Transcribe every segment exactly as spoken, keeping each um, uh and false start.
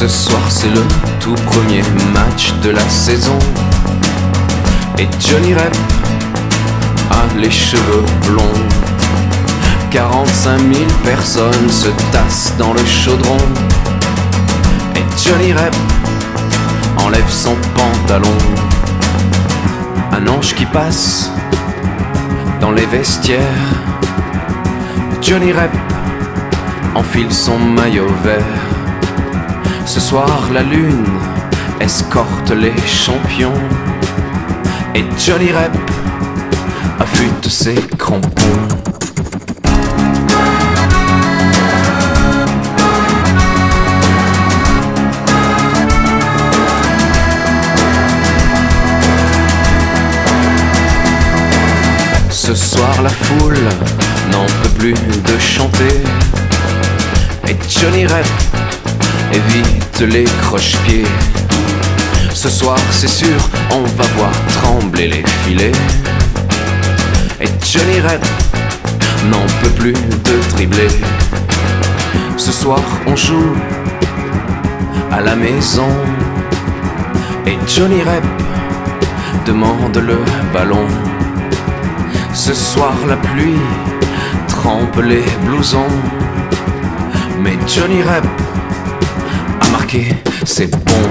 Ce soir c'est le tout premier match de la saison. Et Johnny Rep a les cheveux blonds. quarante-cinq mille personnes se tassent dans le chaudron. Et Johnny Rep enlève son pantalon. Un ange qui passe dans les vestiaires. Johnny Rep enfile son maillot vert. Ce soir la lune escorte les champions. Et Johnny Rep affûte ses crampons. Ce soir la foule n'en peut plus de chanter. Et Johnny Rep évite les croche-pieds. Ce soir c'est sûr on va voir trembler les filets. Et Johnny Rep n'en peut plus de dribbler. Ce soir on joue à la maison. Et Johnny Rep demande le ballon. Ce soir la pluie trempe les blousons. Mais Johnny Rep a marqué, c'est bon.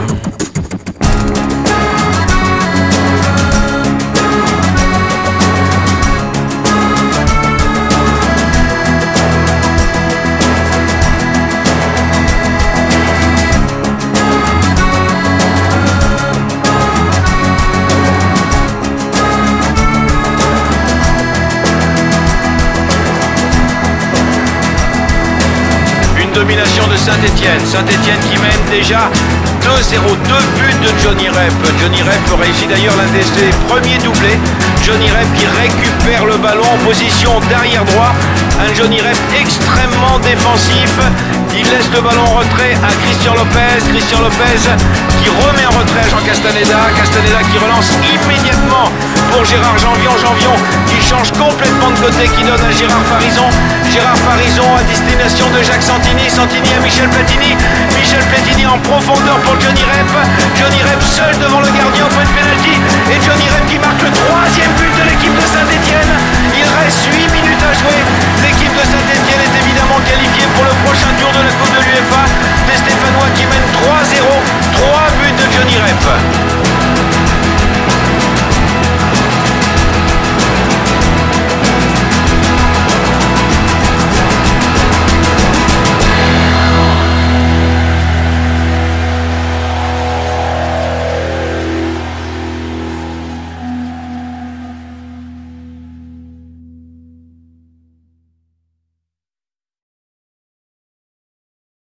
Domination de Saint-Etienne, Saint-Etienne qui mène déjà deux zéro, deux buts de Johnny Rep. Johnny Rep réussit d'ailleurs l'un de ses premiers doublés. Johnny Rep qui récupère le ballon en position d'arrière droit. Un Johnny Rep extrêmement défensif. Il laisse le ballon en retrait à Christian Lopez. Christian Lopez qui remet en retrait à Jean Castaneda. Castaneda qui relance immédiatement pour Gérard Janvion. Janvion qui change complètement de côté, qui donne à Gérard Farison. Gérard Farison à destination de Jacques Santini. Santini à Michel Platini. Michel Platini en profondeur pour Johnny Rep. Johnny Rep seul devant le gardien au point de pénalty. Et Johnny Rep qui marque le troisième but de l'équipe de Saint-Etienne. Il reste